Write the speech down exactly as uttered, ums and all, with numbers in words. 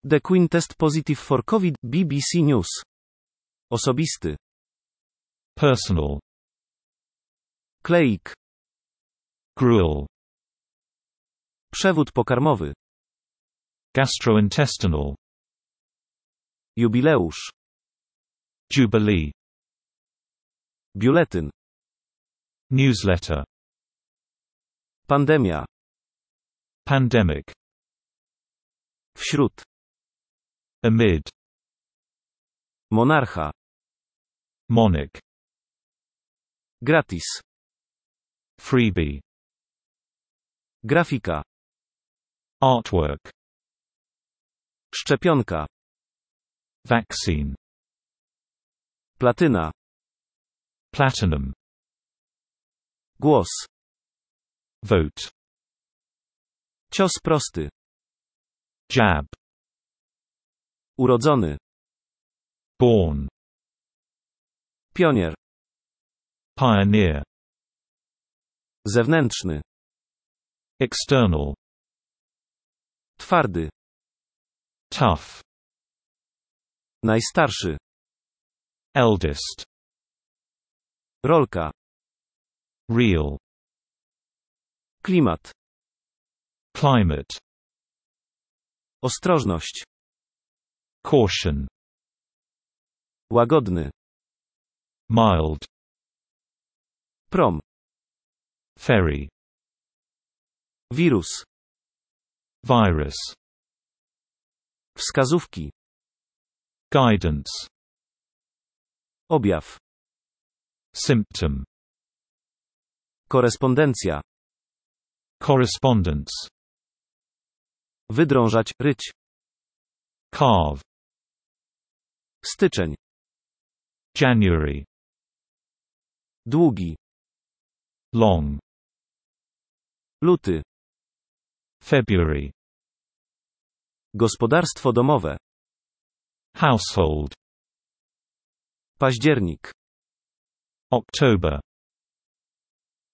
The Queen test positive for COVID, B B C News. Osobisty. Personal. Kleik. Gruel. Przewód pokarmowy. Gastrointestinal. Jubileusz. Jubilee. Biuletyn. Newsletter. Pandemia. Pandemic. Wśród. Amid. Monarcha. Monarch. Gratis. Freebie. Grafika. Artwork. Szczepionka. Vaccine. Platyna. Platinum. Głos. Vote. Cios prosty. Jab. Urodzony. Born. Pionier. Pioneer. Zewnętrzny. External. Twardy. Tough. Najstarszy. Eldest. Rolka. Real. Klimat. Climate. Ostrożność. Caution. Łagodny. Mild. Prom. Ferry. Wirus. Virus. Wskazówki. Guidance. Objaw. Symptom. Korespondencja. Correspondence. Wydrążać, ryć. Carve. Styczeń. January. Długi. Long. Luty. February. Gospodarstwo domowe. Household. Październik. October.